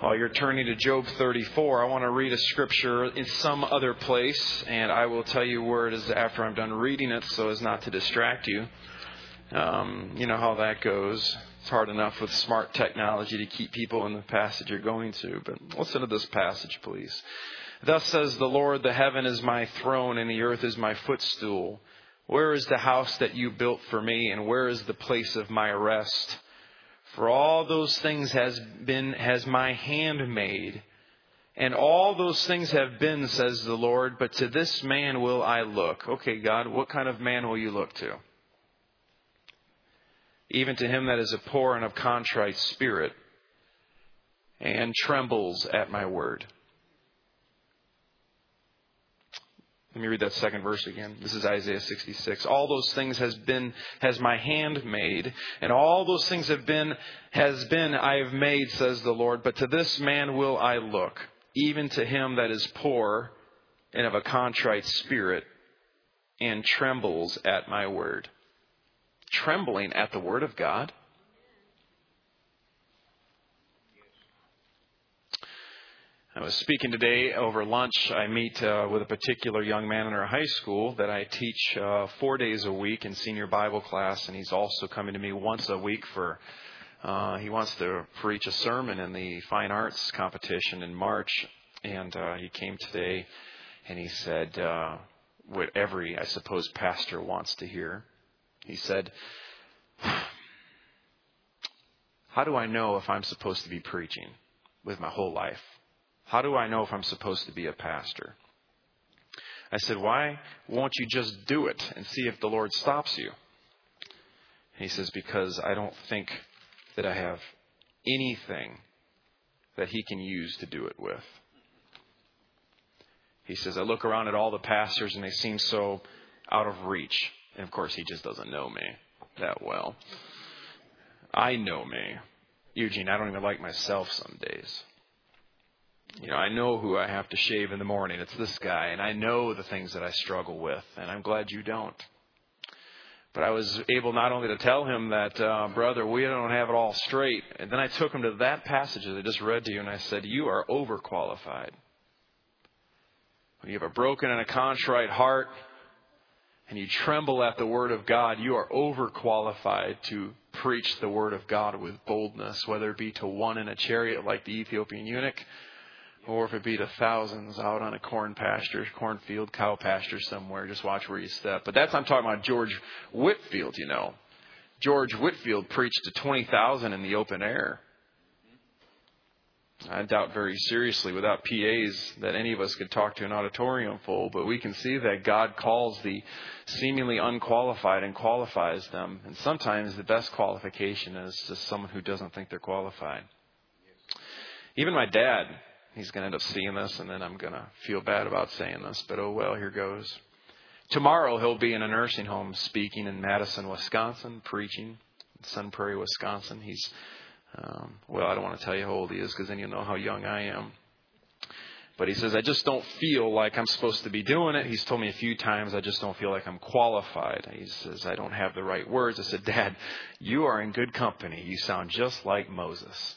While you're turning to Job 34, I want to read a scripture in some other place, and I will tell you where it is after I'm done reading it so as not to distract you. You know how that goes. It's hard enough with smart technology to keep people in the passage you're going to, but listen to this passage, please. Thus says the Lord, the heaven is my throne and the earth is my footstool. Where is the house that you built for me, and where is the place of my rest? For all those things has my hand made, and all those things have been, says the Lord, but to this man will I look. Okay, God, what kind of man will you look to? Even to him that is a poor and of contrite spirit, and trembles at my word. Let me read that second verse again. This is Isaiah 66. All those things has my hand made, and all those things I have made, says the Lord. But to this man will I look, even to him that is poor and of a contrite spirit, and trembles at my word. Trembling at the word of God? I was speaking today over lunch. I meet with a particular young man in our high school that I teach 4 days a week in senior Bible class, and he's also coming to me once a week for he wants to preach a sermon in the fine arts competition in March. And he came today and he said what every, I suppose, pastor wants to hear. He said, how do I know if I'm supposed to be preaching with my whole life? How do I know if I'm supposed to be a pastor? I said, why won't you just do it and see if the Lord stops you? He says, because I don't think that I have anything that he can use to do it with. He says, I look around at all the pastors and they seem so out of reach. And of course, he just doesn't know me that well. I know me. Eugene, I don't even like myself some days. You know, I know who I have to shave in the morning. It's this guy. And I know the things that I struggle with. And I'm glad you don't. But I was able not only to tell him that, brother, we don't have it all straight. And then I took him to that passage that I just read to you. And I said, you are overqualified. When you have a broken and a contrite heart and you tremble at the word of God, you are overqualified to preach the word of God with boldness, whether it be to one in a chariot like the Ethiopian eunuch, or if it be to thousands out on a cornfield, cow pasture somewhere. Just watch where you step. But I'm talking about George Whitefield, you know. George Whitefield preached to 20,000 in the open air. I doubt very seriously without PAs that any of us could talk to an auditorium full, but we can see that God calls the seemingly unqualified and qualifies them. And sometimes the best qualification is just someone who doesn't think they're qualified. Even my dad, he's going to end up seeing this, and then I'm going to feel bad about saying this, but oh well, here goes. Tomorrow he'll be in a nursing home speaking in Madison, Wisconsin, preaching in Sun Prairie, Wisconsin. He's I don't want to tell you how old he is because then you'll know how young I am. But he says, I just don't feel like I'm supposed to be doing it. He's told me a few times, I just don't feel like I'm qualified. He says, I don't have the right words. I said, Dad, you are in good company. You sound just like Moses.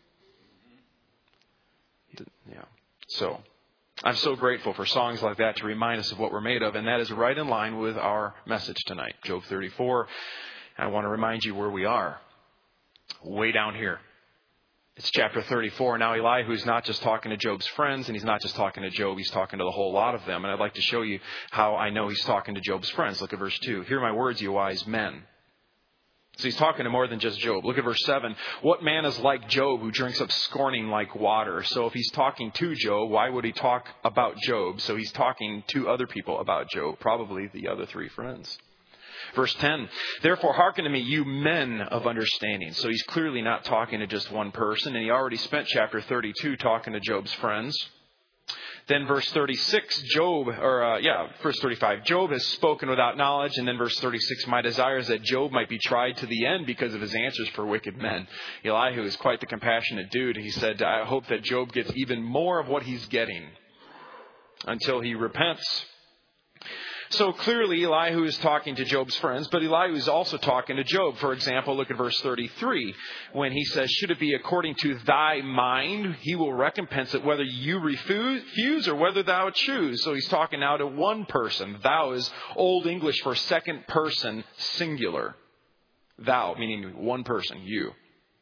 Yeah. So I'm so grateful for songs like that to remind us of what we're made of. And that is right in line with our message tonight, Job 34. I want to remind you where we are. Way down here. It's chapter 34. Now Elihu's not just talking to Job's friends, and he's not just talking to Job, he's talking to the whole lot of them. And I'd like to show you how I know he's talking to Job's friends. Look at verse 2. Hear my words, you wise men. So he's talking to more than just Job. Look at verse 7. What man is like Job who drinks up scorning like water? So if he's talking to Job, why would he talk about Job? So he's talking to other people about Job, probably the other three friends. Verse 10, therefore hearken to me, you men of understanding. So he's clearly not talking to just one person, and he already spent chapter 32 talking to Job's friends. Then verse 36, verse 35, Job has spoken without knowledge. And then verse 36, my desire is that Job might be tried to the end because of his answers for wicked men. Elihu is quite the compassionate dude. He said, I hope that Job gets even more of what he's getting until he repents. So clearly Elihu is talking to Job's friends, but Elihu is also talking to Job. For example, look at verse 33 when he says, should it be according to thy mind, he will recompense it whether you refuse or whether thou choose. So he's talking now to one person. Thou is Old English for second person singular. Thou, meaning one person, you.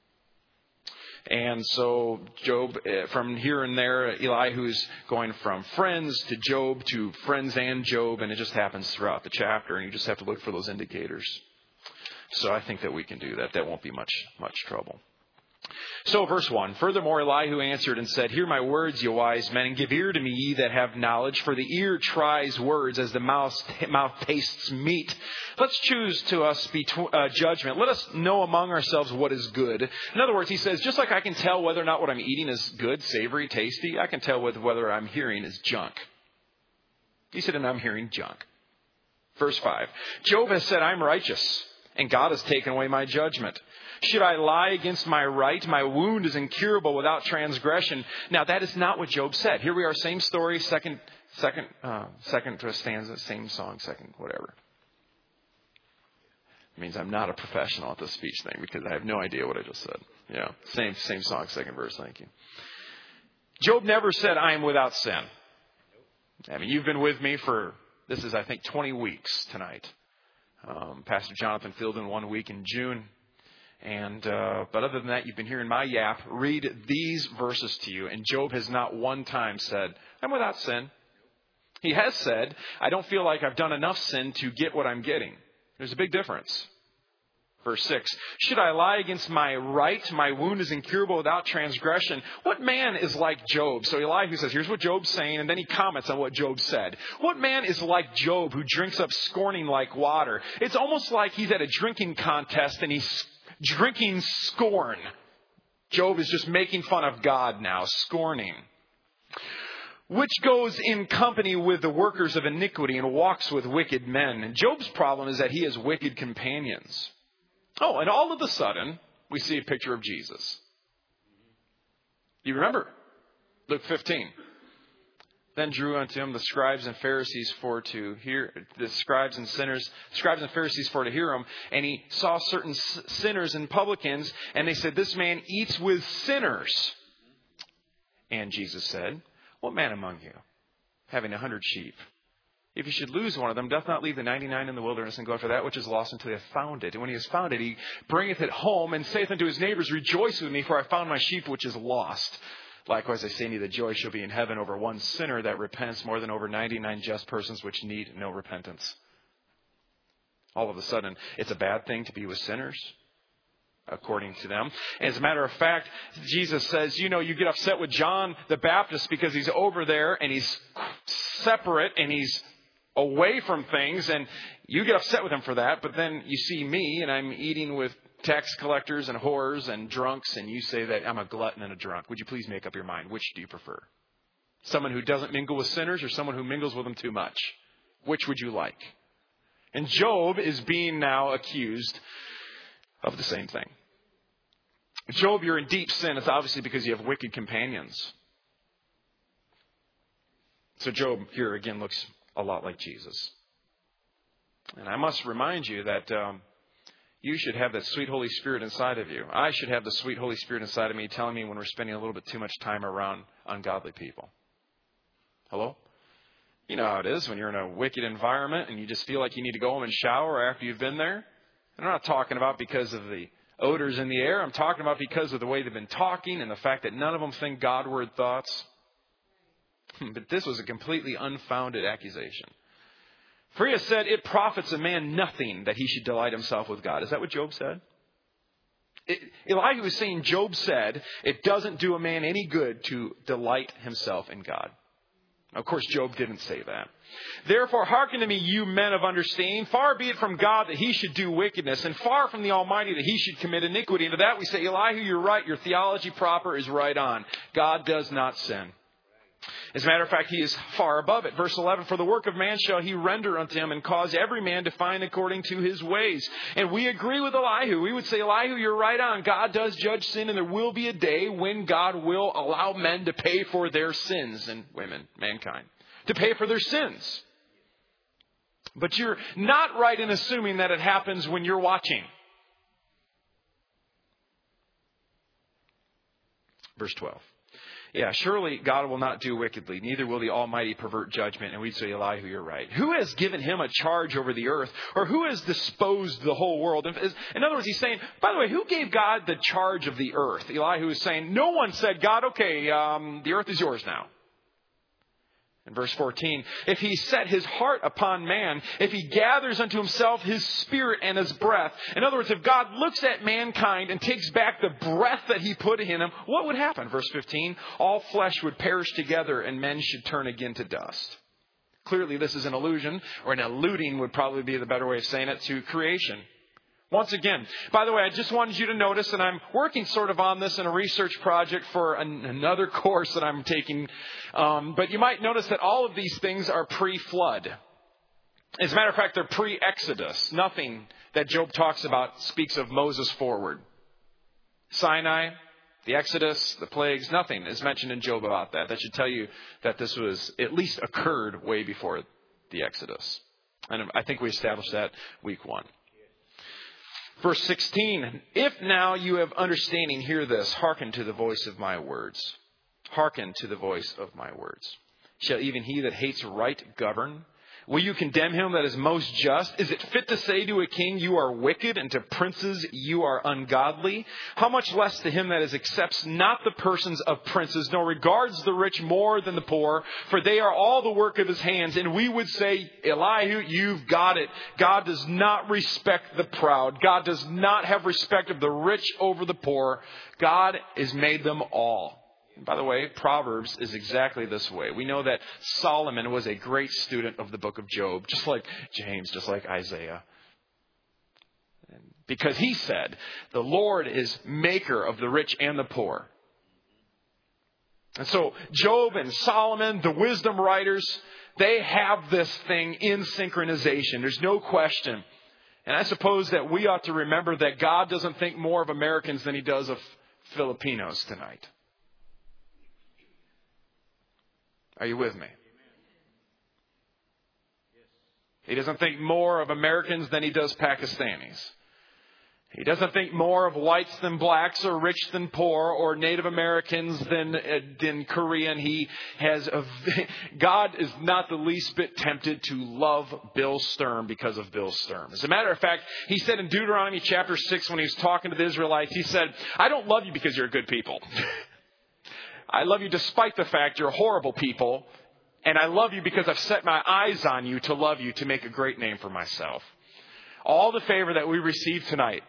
And so Job, from here and there, Elihu's going from friends to Job to friends and Job, and it just happens throughout the chapter, and you just have to look for those indicators. So I think that we can do that. That won't be much trouble. So verse 1, furthermore Elihu answered and said, hear my words, ye wise men, and give ear to me, ye that have knowledge, for the ear tries words as the mouth tastes meat. Let's choose to us judgment. Let us know among ourselves what is good. In other words, he says, just like I can tell whether or not what I'm eating is good, savory, tasty, I can tell whether I'm hearing is junk. He said, and I'm hearing junk. Verse 5, Job has said, I'm righteous, and God has taken away my judgment. Should I lie against my right? My wound is incurable without transgression. Now, that is not what Job said. Here we are, same story, second stanza, same song, second whatever. It means I'm not a professional at the speech thing because I have no idea what I just said. Yeah, same song, second verse, thank you. Job never said, I am without sin. I mean, you've been with me for, this is, I think, 20 weeks tonight. Pastor Jonathan filled in 1 week in June. But other than that, you've been hearing my yap read these verses to you. And Job has not one time said, I'm without sin. He has said, I don't feel like I've done enough sin to get what I'm getting. There's a big difference. Verse 6, should I lie against my right? My wound is incurable without transgression. What man is like Job? So Elihu says, here's what Job's saying, and then he comments on what Job said. What man is like Job who drinks up scorning like water? It's almost like he's at a drinking contest and he's drinking scorn. Job is just making fun of God now, scorning. Which goes in company with the workers of iniquity and walks with wicked men. And Job's problem is that he has wicked companions. Oh, and all of a sudden, we see a picture of Jesus. You remember? Luke 15. Then drew unto him the scribes and Pharisees for to hear, the scribes and Pharisees for to hear him. And he saw certain sinners and publicans, and they said, this man eats with sinners. And Jesus said, what man among you, having 100 sheep, if he should lose one of them, doth not leave the 99 in the wilderness and go after that which is lost until he hath found it? And when he has found it, he bringeth it home and saith unto his neighbors, rejoice with me, for I found my sheep which is lost. Likewise, I say unto you, the joy shall be in heaven over one sinner that repents more than over 99 just persons which need no repentance. All of a sudden, it's a bad thing to be with sinners, according to them. As a matter of fact, Jesus says, you get upset with John the Baptist because he's over there and he's separate and he's away from things, and you get upset with him for that. But then you see me and I'm eating with tax collectors and whores and drunks, and you say that I'm a glutton and a drunk. Would you please make up your mind? Which do you prefer? Someone who doesn't mingle with sinners or someone who mingles with them too much? Which would you like? And Job is being now accused of the same thing. Job, you're in deep sin. It's obviously because you have wicked companions. So Job here again looks a lot like Jesus. And I must remind you that you should have that sweet Holy Spirit inside of you. I should have the sweet Holy Spirit inside of me telling me when we're spending a little bit too much time around ungodly people. Hello? You know how it is when you're in a wicked environment and you just feel like you need to go home and shower after you've been there. And I'm not talking about because of the odors in the air. I'm talking about because of the way they've been talking and the fact that none of them think Godward thoughts. But this was a completely unfounded accusation. For he has said, it profits a man nothing that he should delight himself with God. Is that what Job said? Elihu is saying Job said, it doesn't do a man any good to delight himself in God. Of course, Job didn't say that. Therefore, hearken to me, you men of understanding. Far be it from God that he should do wickedness, and far from the Almighty that he should commit iniquity. And to that we say, Elihu, you're right. Your theology proper is right on. God does not sin. As a matter of fact, he is far above it. Verse 11, for the work of man shall he render unto him, and cause every man to find according to his ways. And we agree with Elihu. We would say, Elihu, you're right on. God does judge sin, and there will be a day when God will allow men to pay for their sins, and women, mankind, to pay for their sins. But you're not right in assuming that it happens when you're watching. Verse 12. Yeah, surely God will not do wickedly, neither will the Almighty pervert judgment. And we'd say, Elihu, you're right. Who has given him a charge over the earth? Or who has disposed the whole world? In other words, he's saying, by the way, who gave God the charge of the earth? Elihu is saying, no one said, God, okay, the earth is yours now. In verse 14, if he set his heart upon man, if he gathers unto himself his spirit and his breath. In other words, if God looks at mankind and takes back the breath that he put in him, what would happen? Verse 15, all flesh would perish together and men should turn again to dust. Clearly, this is an allusion, or an alluding would probably be the better way of saying it, to creation. Once again, by the way, I just wanted you to notice, and I'm working sort of on this in a research project for another course that I'm taking, but you might notice that all of these things are pre-flood. As a matter of fact, they're pre-Exodus. Nothing that Job talks about speaks of Moses forward. Sinai, the Exodus, the plagues, nothing is mentioned in Job about that. That should tell you that this was at least occurred way before the Exodus. And I think we established that week 1. Verse 16, if now you have understanding, hear this, hearken to the voice of my words. Hearken to the voice of my words. Shall even he that hates right govern? Will you condemn him that is most just? Is it fit to say to a king, you are wicked, and to princes, you are ungodly? How much less to him that is accepts not the persons of princes, nor regards the rich more than the poor, for they are all the work of his hands. And we would say, Elihu, you've got it. God does not respect the proud. God does not have respect of the rich over the poor. God has made them all. By the way, Proverbs is exactly this way. We know that Solomon was a great student of the book of Job, just like James, just like Isaiah. Because he said, the Lord is maker of the rich and the poor. And so Job and Solomon, the wisdom writers, they have this thing in synchronization. There's no question. And I suppose that we ought to remember that God doesn't think more of Americans than he does of Filipinos tonight. Are you with me? He doesn't think more of Americans than he does Pakistanis. He doesn't think more of whites than blacks, or rich than poor, or Native Americans than Korean. God is not the least bit tempted to love Bill Sturm because of Bill Sturm. As a matter of fact, he said in Deuteronomy chapter 6, when he was talking to the Israelites, he said, I don't love you because you're good people. I love you despite the fact you're horrible people. And I love you because I've set my eyes on you to love you, to make a great name for myself. All the favor that we receive tonight,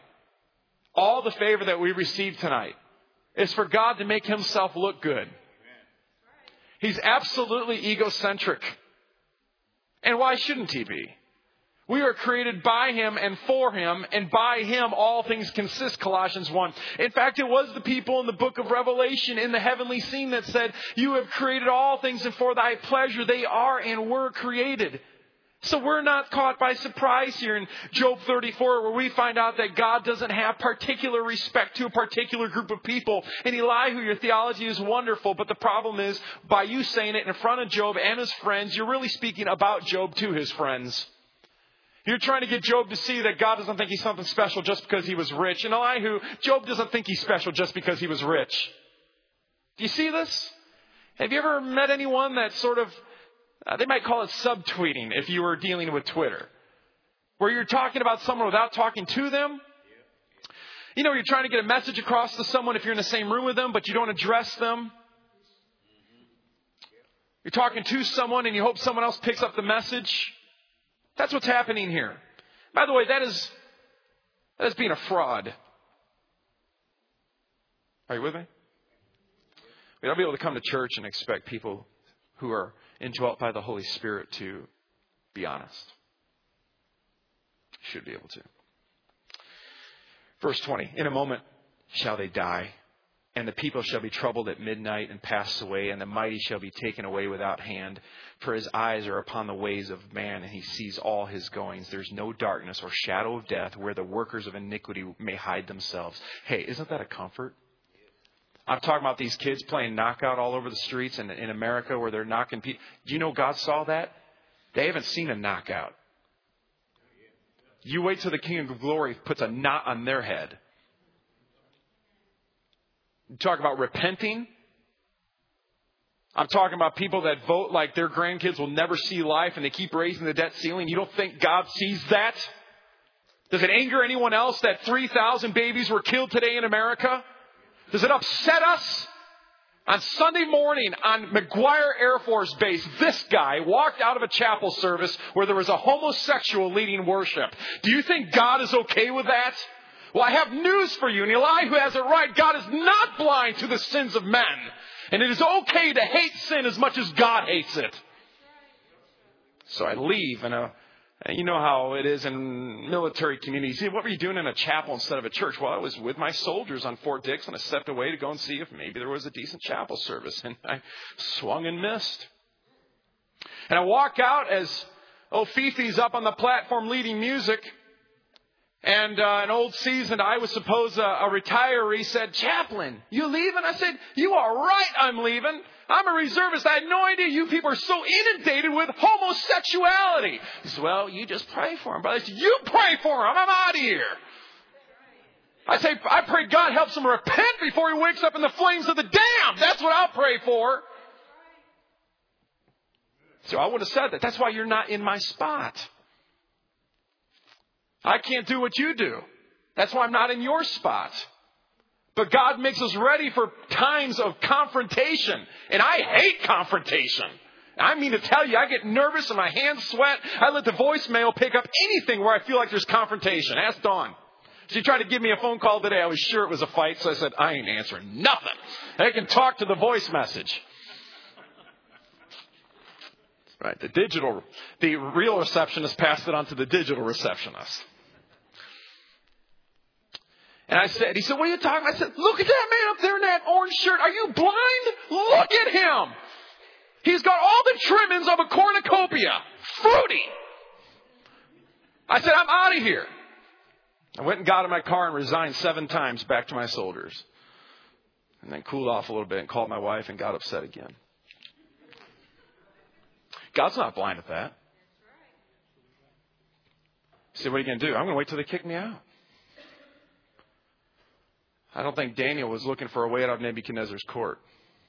is for God to make himself look good. He's absolutely egocentric. And why shouldn't he be? We are created by him and for him, and by him all things consist, Colossians 1. In fact, it was the people in the book of Revelation in the heavenly scene that said, you have created all things, and for thy pleasure they are and were created. So we're not caught by surprise here in Job 34, where we find out that God doesn't have particular respect to a particular group of people. And Elihu, your theology is wonderful, but the problem is, by you saying it in front of Job and his friends, you're really speaking about Job to his friends. You're trying to get Job to see that God doesn't think he's something special just because he was rich. And Elihu, Job doesn't think he's special just because he was rich. Do you see this? Have you ever met anyone that sort of, they might call it subtweeting if you were dealing with Twitter, where you're talking about someone without talking to them? You know, you're trying to get a message across to someone if you're in the same room with them, but you don't address them. You're talking to someone and you hope someone else picks up the message. That's what's happening here. By the way, that is being a fraud. Are you with me? We don't be able to come to church and expect people who are indwelt by the Holy Spirit to be honest. Should be able to. Verse 20. In a moment shall they die, and the people shall be troubled at midnight and pass away, and the mighty shall be taken away without hand. For his eyes are upon the ways of man, and he sees all his goings. There's no darkness or shadow of death where the workers of iniquity may hide themselves. Hey, isn't that a comfort? I'm talking about these kids playing knockout all over the streets in America where they're knocking people. Do you know God saw that? They haven't seen a knockout. You wait till the King of Glory puts a knot on their head. You talk about repenting. I'm talking about people that vote like their grandkids will never see life and they keep raising the debt ceiling. You don't think God sees that? Does it anger anyone else that 3,000 babies were killed today in America? Does it upset us? On Sunday morning on McGuire Air Force Base, this guy walked out of a chapel service where there was a homosexual leading worship. Do you think God is okay with that? Well, I have news for you, and Elihu has it right. God is not blind to the sins of men. And it is okay to hate sin as much as God hates it. So I leave, and you know how it is in military communities. What were you doing in a chapel instead of a church? Well, I was with my soldiers on Fort Dix, and I stepped away to go and see if maybe there was a decent chapel service. And I swung and missed. And I walk out as Fifi's up on the platform leading music. And an old seasoned, I would suppose a retiree said, "Chaplain, you leaving?" I said, "You are right, I'm leaving. I'm a reservist. I had no idea you people are so inundated with homosexuality." He said, "Well, you just pray for him, brother." I said, "You pray for him. I'm out of here." I say, I pray God helps him repent before he wakes up in the flames of the damned. That's what I'll pray for. So I would have said that. That's why you're not in my spot. I can't do what you do. That's why I'm not in your spot. But God makes us ready for times of confrontation. And I hate confrontation. I mean to tell you, I get nervous and my hands sweat. I let the voicemail pick up anything where I feel like there's confrontation. Ask Dawn. She tried to give me a phone call today. I was sure it was a fight, so I said, I ain't answering nothing. They can talk to the voice message. Right, the real receptionist passed it on to the digital receptionist. And he said, "What are you talking about?" I said, "Look at that man up there in that orange shirt. Are you blind? Look at him. He's got all the trimmings of a cornucopia. Fruity." I said, "I'm out of here." I went and got in my car and resigned 7 times back to my soldiers. And then cooled off a little bit and called my wife and got upset again. God's not blind at that. He said, "What are you going to do?" "I'm going to wait till they kick me out." I don't think Daniel was looking for a way out of Nebuchadnezzar's court.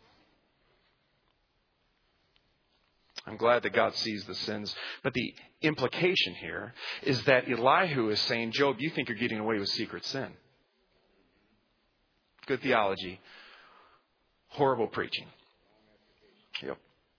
I'm glad that God sees the sins. But the implication here is that Elihu is saying, "Job, you think you're getting away with secret sin." Good theology. Horrible preaching. Yep.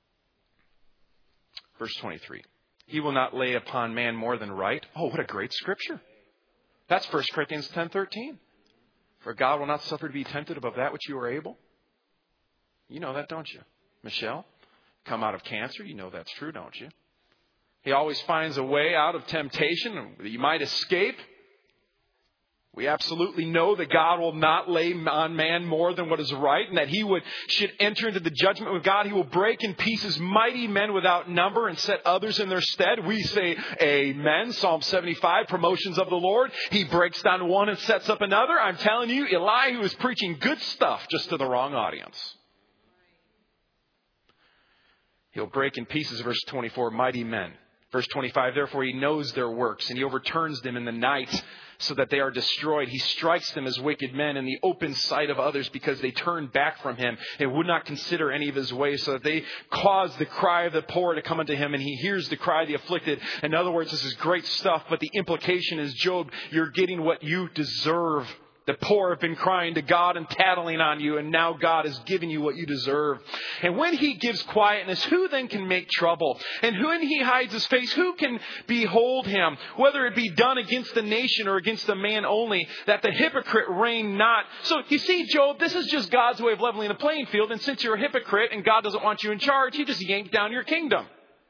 Verse 23. He will not lay upon man more than right. Oh, what a great scripture. That's 1 Corinthians 10:13. For God will not suffer to be tempted above that which you are able. You know that, don't you? Michelle, come out of cancer. You know that's true, don't you? He always finds a way out of temptation that you might escape. We absolutely know that God will not lay on man more than what is right, and that he should enter into the judgment with God. He will break in pieces mighty men without number and set others in their stead. We say amen. Psalm 75, promotions of the Lord. He breaks down one and sets up another. I'm telling you, Elihu is preaching good stuff just to the wrong audience. He'll break in pieces, verse 24, mighty men. Verse 25, therefore he knows their works, and he overturns them in the night so that they are destroyed. He strikes them as wicked men in the open sight of others because they turned back from him and would not consider any of his ways, so that they cause the cry of the poor to come unto him, and he hears the cry of the afflicted. In other words, this is great stuff, but the implication is, Job, you're getting what you deserve. The poor have been crying to God and tattling on you, and now God is giving you what you deserve. And when he gives quietness, who then can make trouble? And when he hides his face, who can behold him? Whether it be done against the nation or against the man only, that the hypocrite reign not. So you see, Job, this is just God's way of leveling the playing field. And since you're a hypocrite and God doesn't want you in charge, he just yanked down your kingdom.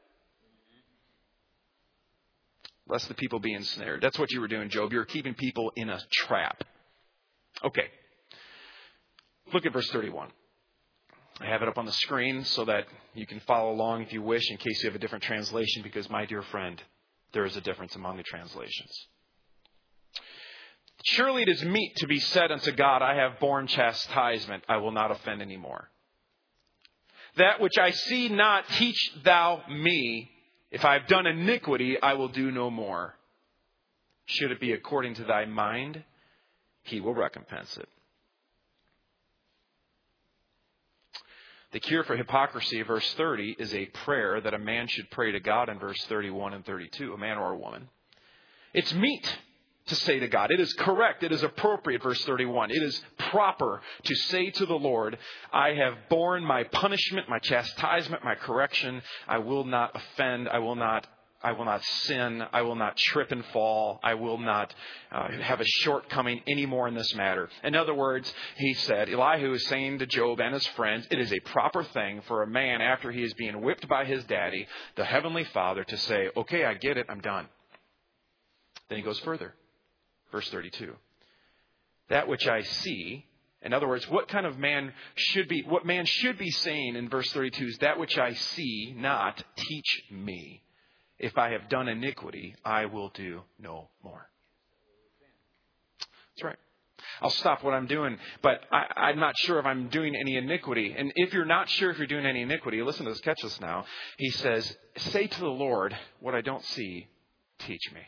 Lest the people be ensnared. That's what you were doing, Job. You're keeping people in a trap. Okay, look at verse 31. I have it up on the screen so that you can follow along if you wish, in case you have a different translation, because, my dear friend, there is a difference among the translations. Surely it is meet to be said unto God, I have borne chastisement, I will not offend any more. That which I see not, teach thou me. If I have done iniquity, I will do no more. should it be according to thy mind, he will recompense it. The cure for hypocrisy, verse 30, is a prayer that a man should pray to God in verse 31 and 32, a man or a woman. It's meet to say to God. It is correct. It is appropriate, verse 31. It is proper to say to the Lord, I have borne my punishment, my chastisement, my correction. I will not offend. I will not sin. I will not trip and fall. I will not have a shortcoming anymore in this matter. In other words, he said, Elihu is saying to Job and his friends, it is a proper thing for a man after he is being whipped by his daddy, the Heavenly Father, to say, okay, I get it. I'm done. Then he goes further. Verse 32. That which I see, in other words, what man should be saying in verse 32 is that which I see not, teach me. If I have done iniquity, I will do no more. That's right. I'll stop what I'm doing, but I'm not sure if I'm doing any iniquity. And if you're not sure if you're doing any iniquity, listen to this, catch this now. He says, say to the Lord, what I don't see, teach me.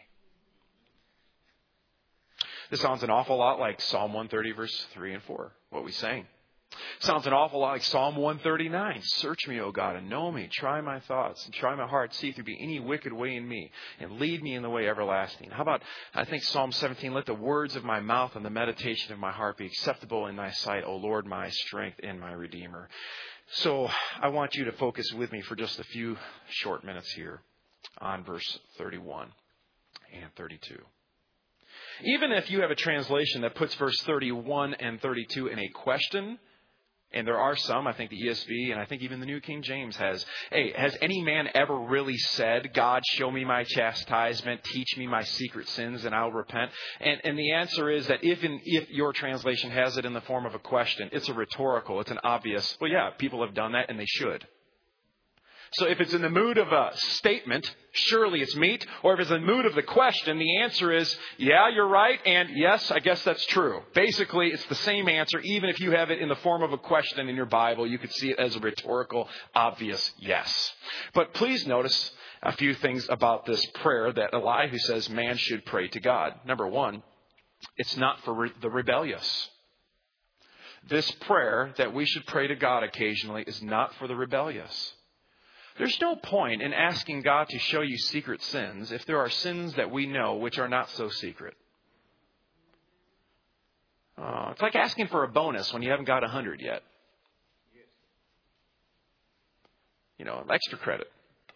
This sounds an awful lot like Psalm 130, verse 3 and 4, what we sang. Sounds an awful lot like Psalm 139. Search me, O God, and know me. Try my thoughts and try my heart. See if there be any wicked way in me, and lead me in the way everlasting. How about, I think Psalm 17, let the words of my mouth and the meditation of my heart be acceptable in thy sight, O Lord, my strength and my Redeemer. So I want you to focus with me for just a few short minutes here on verse 31 and 32. Even if you have a translation that puts verse 31 and 32 in a question, and there are some, I think the ESV and I think even the New King James has, hey, has any man ever really said, God, show me my chastisement, teach me my secret sins, and I'll repent? And the answer is that if your translation has it in the form of a question, it's a rhetorical, it's an obvious, well, yeah, people have done that and they should. So if it's in the mood of a statement, surely it's meet. Or if it's in the mood of the question, the answer is, yeah, you're right. And yes, I guess that's true. Basically, it's the same answer. Even if you have it in the form of a question in your Bible, you could see it as a rhetorical, obvious yes. But please notice a few things about this prayer that Elihu says man should pray to God. Number one, it's not for the rebellious. This prayer that we should pray to God occasionally is not for the rebellious. There's no point in asking God to show you secret sins if there are sins that we know which are not so secret. It's like asking for a bonus when you haven't got 100 yet. Extra credit.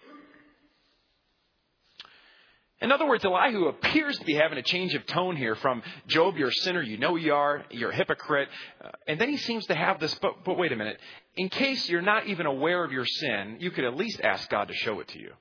In other words, Elihu appears to be having a change of tone here from Job, you're a sinner, you know you are, you're a hypocrite. And then he seems to have this, but wait a minute. In case you're not even aware of your sin, you could at least ask God to show it to you.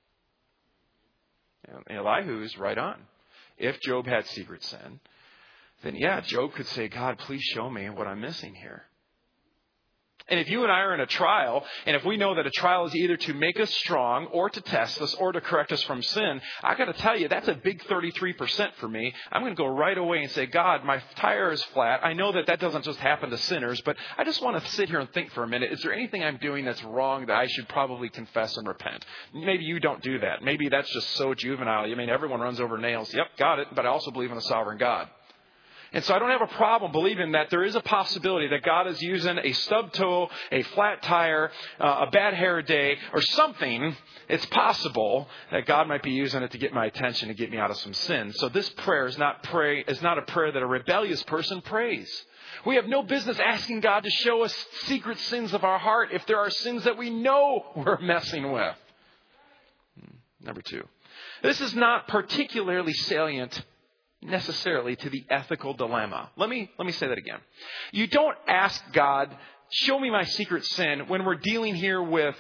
And Elihu is right on. If Job had secret sin, then yeah, Job could say, God, please show me what I'm missing here. And if you and I are in a trial, and if we know that a trial is either to make us strong or to test us or to correct us from sin, I got to tell you, that's a big 33% for me. I'm going to go right away and say, God, my tire is flat. I know that doesn't just happen to sinners, but I just want to sit here and think for a minute. Is there anything I'm doing that's wrong that I should probably confess and repent? Maybe you don't do that. Maybe that's just so juvenile. Everyone runs over nails. Yep, got it. But I also believe in a sovereign God. And so I don't have a problem believing that there is a possibility that God is using a stub toe, a flat tire, a bad hair day, or something. It's possible that God might be using it to get my attention, to get me out of some sin. So this prayer is not a prayer that a rebellious person prays. We have no business asking God to show us secret sins of our heart if there are sins that we know we're messing with. Number two, this is not particularly salient necessarily to the ethical dilemma. Let me say that again. You don't ask God, show me my secret sin when we're dealing here with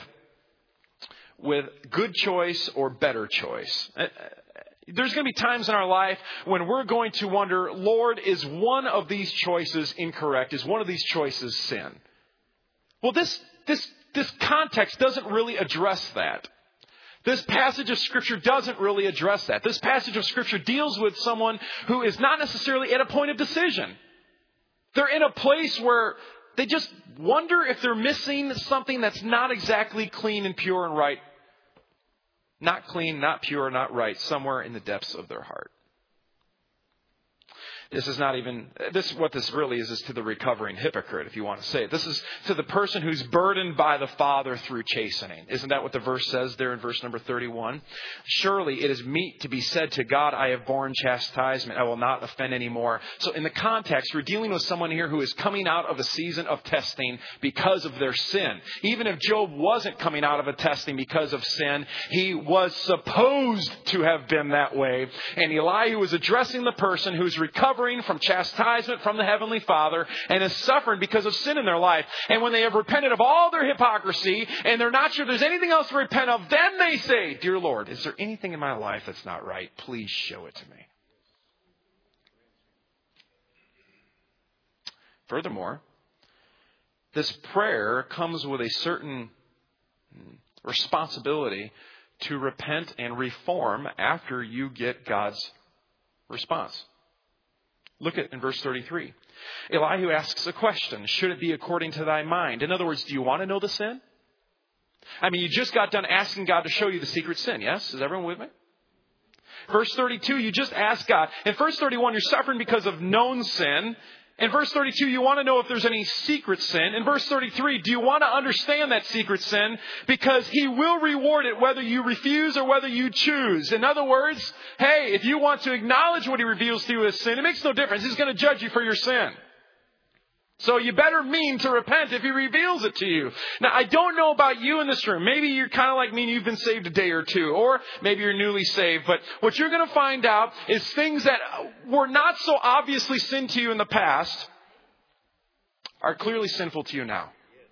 good choice or better choice. There's going to be times in our life when we're going to wonder, Lord, is one of these choices incorrect? Is one of these choices sin? Well, this context doesn't really address that. This passage of Scripture doesn't really address that. This passage of Scripture deals with someone who is not necessarily at a point of decision. They're in a place where they just wonder if they're missing something that's not exactly clean and pure and right. Not clean, not pure, not right, somewhere in the depths of their heart. This is not even, what this really is to the recovering hypocrite, if you want to say it. This is to the person who's burdened by the Father through chastening. Isn't that what the verse says there in verse number 31? Surely it is meet to be said to God, I have borne chastisement, I will not offend anymore. So in the context, we're dealing with someone here who is coming out of a season of testing because of their sin. Even if Job wasn't coming out of a testing because of sin, he was supposed to have been that way. And Elihu was addressing the person who's recovering from chastisement from the Heavenly Father and is suffering because of sin in their life. And when they have repented of all their hypocrisy and they're not sure there's anything else to repent of, then they say, Dear Lord, is there anything in my life that's not right? Please show it to me. Furthermore, this prayer comes with a certain responsibility to repent and reform after you get God's response. Look at in verse 33. Elihu asks a question. Should it be according to thy mind? In other words, do you want to know the sin? I mean, you just got done asking God to show you the secret sin. Yes? Is everyone with me? Verse 32, you just asked God. In verse 31, you're suffering because of known sin. In verse 32, you want to know if there's any secret sin. In verse 33, do you want to understand that secret sin? Because He will reward it whether you refuse or whether you choose. In other words, hey, if you want to acknowledge what He reveals to you as sin, it makes no difference. He's going to judge you for your sin. So you better mean to repent if He reveals it to you. Now, I don't know about you in this room. Maybe you're kind of like me and you've been saved a day or two. Or maybe you're newly saved. But what you're going to find out is things that were not so obviously sin to you in the past are clearly sinful to you now.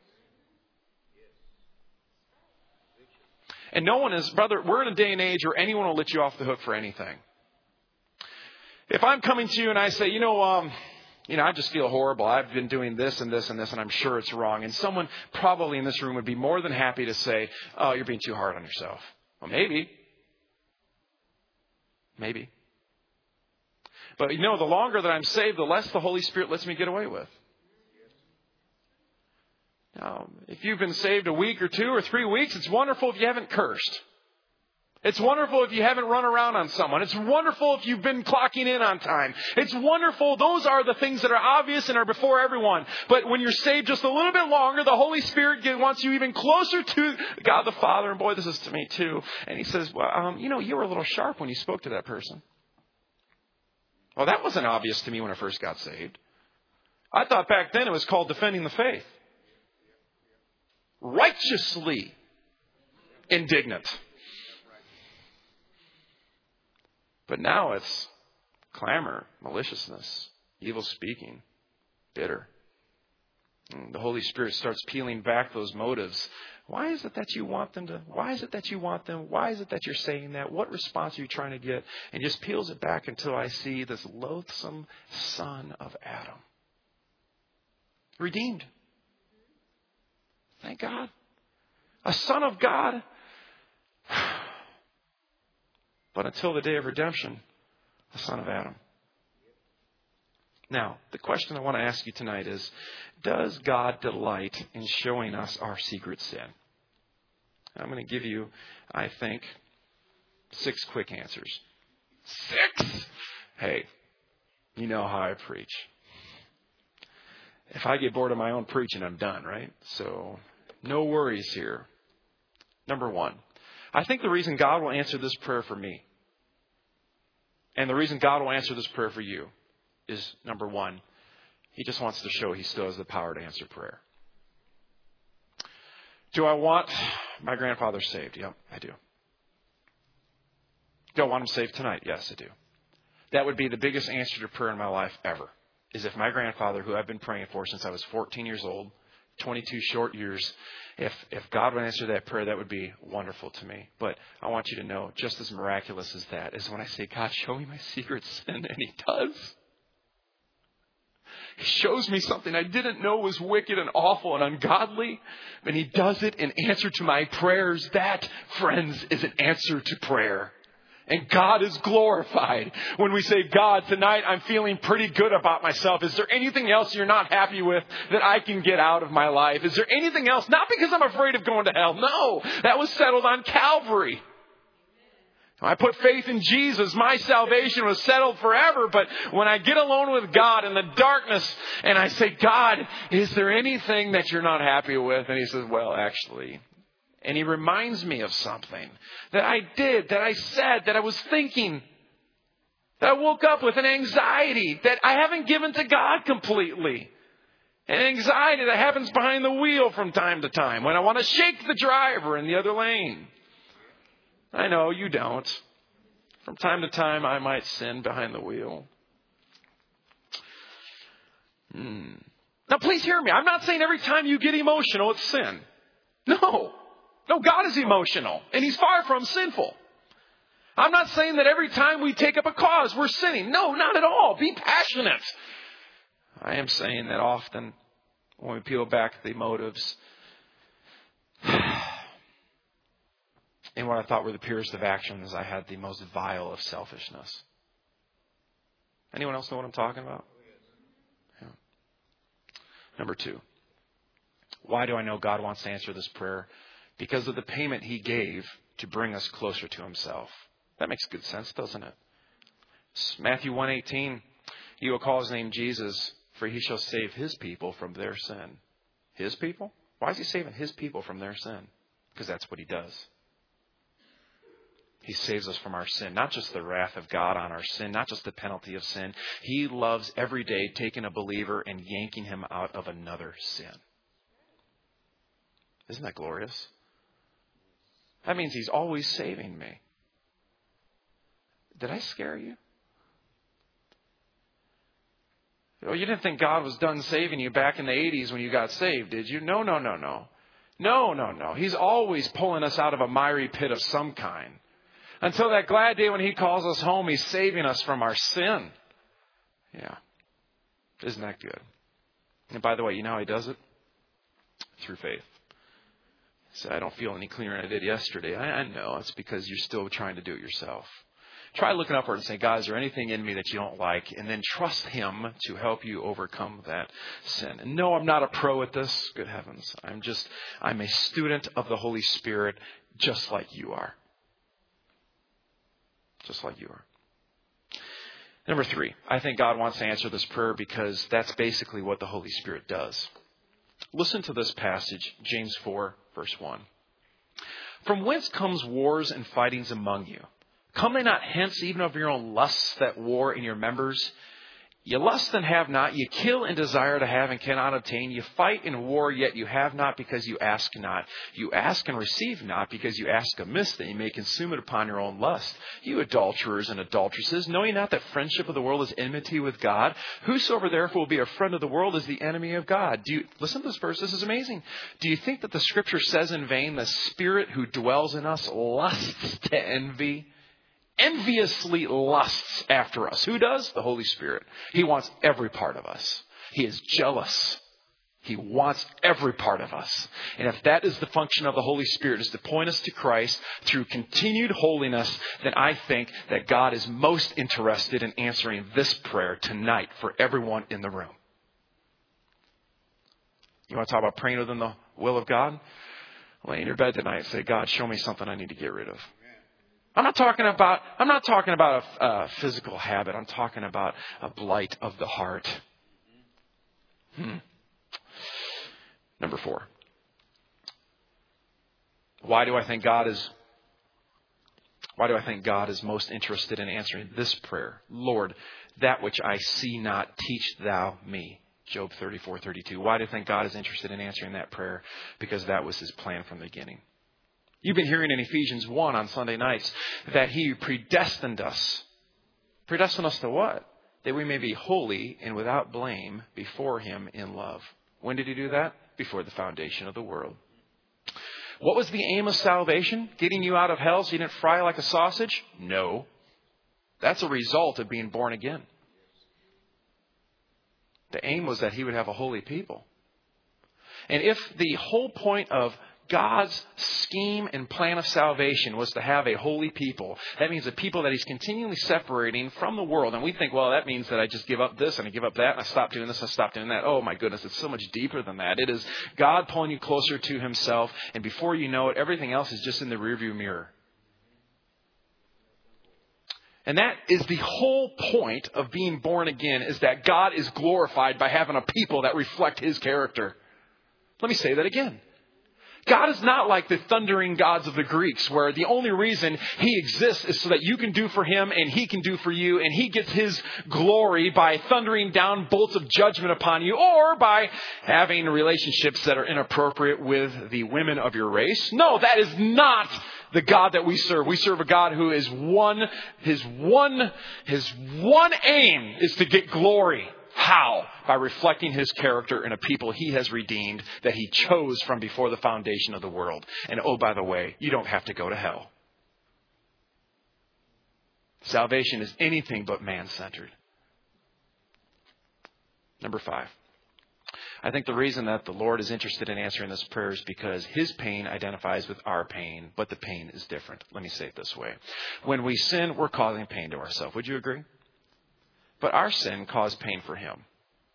And no one is, brother, we're in a day and age where anyone will let you off the hook for anything. If I'm coming to you and I say, I just feel horrible. I've been doing this and this and this, and I'm sure it's wrong. And someone probably in this room would be more than happy to say, oh, you're being too hard on yourself. Well, maybe. Maybe. But the longer that I'm saved, the less the Holy Spirit lets me get away with. Now, if you've been saved a week or 2 or 3 weeks, it's wonderful if you haven't cursed. It's wonderful if you haven't run around on someone. It's wonderful if you've been clocking in on time. It's wonderful. Those are the things that are obvious and are before everyone. But when you're saved just a little bit longer, the Holy Spirit wants you even closer to God the Father. And boy, this is to me too. And He says, well, you were a little sharp when you spoke to that person. Well, that wasn't obvious to me when I first got saved. I thought back then it was called defending the faith. Righteously indignant. But now it's clamor, maliciousness, evil speaking, bitter. And the Holy Spirit starts peeling back those motives. Why is it that you want them to? Why is it that you want them? Why is it that you're saying that? What response are you trying to get? And just peels it back until I see this loathsome son of Adam. Redeemed. Thank God. A son of God. But until the day of redemption, the son of Adam. Now, the question I want to ask you tonight is, does God delight in showing us our secret sin? I'm going to give you, I think, 6 quick answers. 6? Hey, you know how I preach. If I get bored of my own preaching, I'm done, right? So, no worries here. Number 1. I think the reason God will answer this prayer for me, and the reason God will answer this prayer for you, is number 1, He just wants to show He still has the power to answer prayer. Do I want my grandfather saved? Yep, I do. Do I want him saved tonight? Yes, I do. That would be the biggest answer to prayer in my life ever, is if my grandfather, who I've been praying for since I was 14 years old, 22 short years, if God would answer that prayer, that would be wonderful to me. But I want you to know, just as miraculous as that is when I say, God, show me my secret sin, and He does. He shows me something I didn't know was wicked and awful and ungodly, and He does it in answer to my prayers. That, friends, is an answer to prayer. And God is glorified when we say, God, tonight I'm feeling pretty good about myself. Is there anything else you're not happy with that I can get out of my life? Is there anything else? Not because I'm afraid of going to hell. No, that was settled on Calvary. I put faith in Jesus. My salvation was settled forever. But when I get alone with God in the darkness and I say, God, is there anything that you're not happy with? And he says, well, actually. And he reminds me of something that I did, that I said, that I was thinking, that I woke up with an anxiety that I haven't given to God completely. An anxiety that happens behind the wheel from time to time when I want to shake the driver in the other lane. I know you don't. From time to time, I might sin behind the wheel. Now, please hear me. I'm not saying every time you get emotional, it's sin. No, God is emotional, and he's far from sinful. I'm not saying that every time we take up a cause, we're sinning. No, not at all. Be passionate. I am saying that often when we peel back the motives, and what I thought were the purest of actions, I had the most vile of selfishness. Anyone else know what I'm talking about? Yeah. Number 2. Why do I know God wants to answer this prayer? Because of the payment he gave to bring us closer to himself. That makes good sense, doesn't it? Matthew 1:18, he will call his name Jesus, for he shall save his people from their sin. His people? Why is he saving his people from their sin? Because that's what he does. He saves us from our sin, not just the wrath of God on our sin, not just the penalty of sin. He loves every day taking a believer and yanking him out of another sin. Isn't that glorious? That means he's always saving me. Did I scare you? Oh, you didn't think God was done saving you back in the 80s when you got saved, did you? No. No. He's always pulling us out of a miry pit of some kind. Until that glad day when he calls us home, he's saving us from our sin. Yeah. Isn't that good? And by the way, you know how he does it? Through faith. So I don't feel any clearer than I did yesterday. I know. It's because you're still trying to do it yourself. Try looking upward and say, God, is there anything in me that you don't like? And then trust him to help you overcome that sin. And no, I'm not a pro at this. Good heavens. I'm a student of the Holy Spirit, just like you are. Just like you are. Number 3, I think God wants to answer this prayer because that's basically what the Holy Spirit does. Listen to this passage, James 4, verse 1. From whence comes wars and fightings among you? Come they not hence even of your own lusts that war in your members? You lust and have not. You kill and desire to have and cannot obtain. You fight and war, yet you have not because you ask not. You ask and receive not because you ask amiss, that you may consume it upon your own lust. You adulterers and adulteresses, know ye not that friendship of the world is enmity with God? Whosoever therefore will be a friend of the world is the enemy of God. Listen to this verse. This is amazing. Do you think that the scripture says in vain, the Spirit who dwells in us lusts to envy? Enviously lusts after us. Who does? The Holy Spirit. He wants every part of us. He is jealous. He wants every part of us. And if that is the function of the Holy Spirit, is to point us to Christ through continued holiness, then I think that God is most interested in answering this prayer tonight for everyone in the room. You want to talk about praying within the will of God? Lay in your bed tonight and say, God, show me something I need to get rid of. I'm not talking about a physical habit. I'm talking about a blight of the heart. Number 4. Why do I think God is most interested in answering this prayer? Lord, that which I see not, teach thou me. Job 34:32. Why do I think God is interested in answering that prayer? Because that was his plan from the beginning. You've been hearing in Ephesians 1 on Sunday nights that he predestined us. Predestined us to what? That we may be holy and without blame before him in love. When did he do that? Before the foundation of the world. What was the aim of salvation? Getting you out of hell so you didn't fry like a sausage? No. That's a result of being born again. The aim was that he would have a holy people. And if the whole point of God's scheme and plan of salvation was to have a holy people, that means a people that he's continually separating from the world. And we think, well, that means that I just give up this and I give up that and I stop doing this and I stop doing that. Oh my goodness, it's so much deeper than that. It is God pulling you closer to himself. And before you know it, everything else is just in the rearview mirror. And that is the whole point of being born again, is that God is glorified by having a people that reflect His character. Let me say that again. God is not like the thundering gods of the Greeks, where the only reason He exists is so that you can do for Him and He can do for you, and He gets His glory by thundering down bolts of judgment upon you, or by having relationships that are inappropriate with the women of your race. No, that is not the God that we serve. We serve a God who is His one aim is to get glory. How? By reflecting His character in a people He has redeemed, that He chose from before the foundation of the world. And oh, by the way, you don't have to go to hell. Salvation is anything but man-centered. Number 5. I think the reason that the Lord is interested in answering this prayer is because His pain identifies with our pain, but the pain is different. Let me say it this way. When we sin, we're causing pain to ourselves. Would you agree? But our sin caused pain for Him.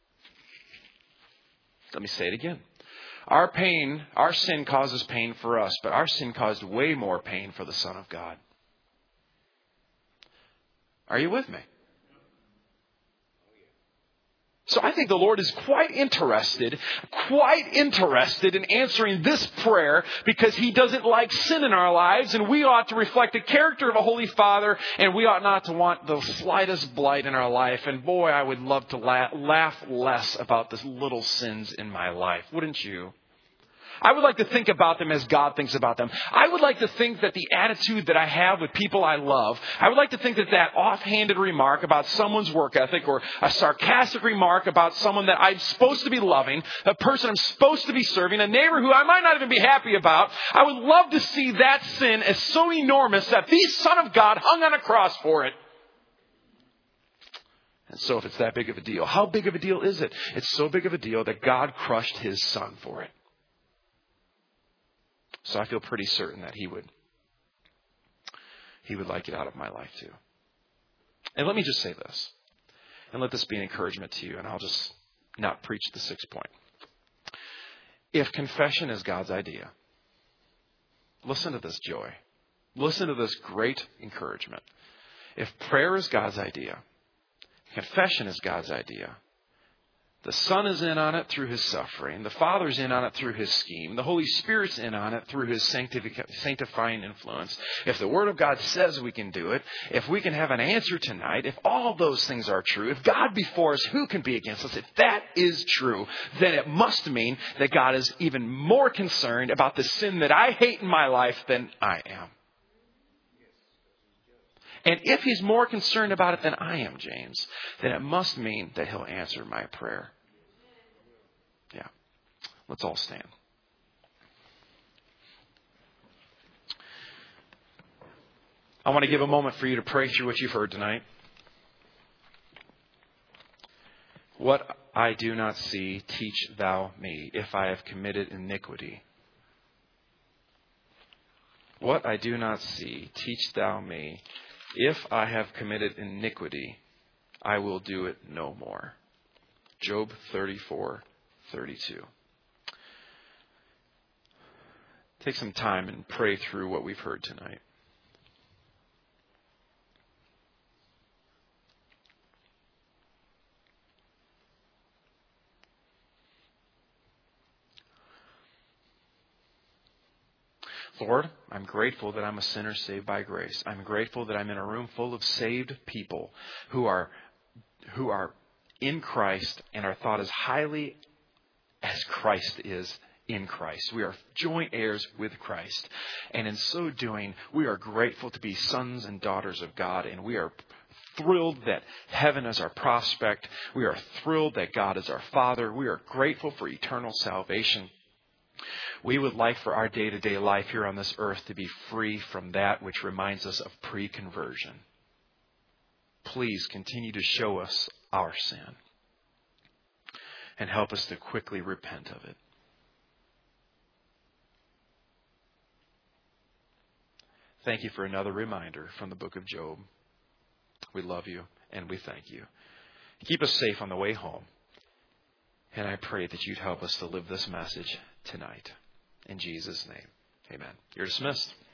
Let me say it again. Our sin causes pain for us, but our sin caused way more pain for the Son of God. Are you with me? So I think the Lord is quite interested in answering this prayer, because He doesn't like sin in our lives, and we ought to reflect the character of a Holy Father, and we ought not to want the slightest blight in our life. And boy, I would love to laugh less about the little sins in my life. Wouldn't you? I would like to think about them as God thinks about them. I would like to think that the attitude that I have with people I love, I would like to think that that offhanded remark about someone's work ethic, or a sarcastic remark about someone that I'm supposed to be loving, a person I'm supposed to be serving, a neighbor who I might not even be happy about, I would love to see that sin as so enormous that the Son of God hung on a cross for it. And so if it's that big of a deal, how big of a deal is it? It's so big of a deal that God crushed His Son for it. So I feel pretty certain that He would like it out of my life too. And let me just say this, and let this be an encouragement to you, and I'll just not preach the 6th point. If confession is God's idea, listen to this joy. Listen to this great encouragement. If prayer is God's idea, confession is God's idea, the Son is in on it through His suffering. The Father's in on it through His scheme. The Holy Spirit's in on it through His sanctifying influence. If the Word of God says we can do it, if we can have an answer tonight, if all those things are true, if God be for us, who can be against us? If that is true, then it must mean that God is even more concerned about the sin that I hate in my life than I am. And if He's more concerned about it than I am, James, then it must mean that He'll answer my prayer. Yeah. Let's all stand. I want to give a moment for you to pray through what you've heard tonight. What I do not see, teach thou me, if I have committed iniquity. What I do not see, teach thou me. If I have committed iniquity, I will do it no more. Job 34:32. Take some time and pray through what we've heard tonight. Lord, I'm grateful that I'm a sinner saved by grace. I'm grateful that I'm in a room full of saved people who are in Christ and are thought as highly as Christ is in Christ. We are joint heirs with Christ. And in so doing, we are grateful to be sons and daughters of God, and we are thrilled that heaven is our prospect. We are thrilled that God is our Father. We are grateful for eternal salvation. We would like for our day-to-day life here on this earth to be free from that which reminds us of pre-conversion. Please continue to show us our sin and help us to quickly repent of it. Thank you for another reminder from the book of Job. We love you and we thank you. Keep us safe on the way home. And I pray that you'd help us to live this message tonight. In Jesus' name, amen. You're dismissed.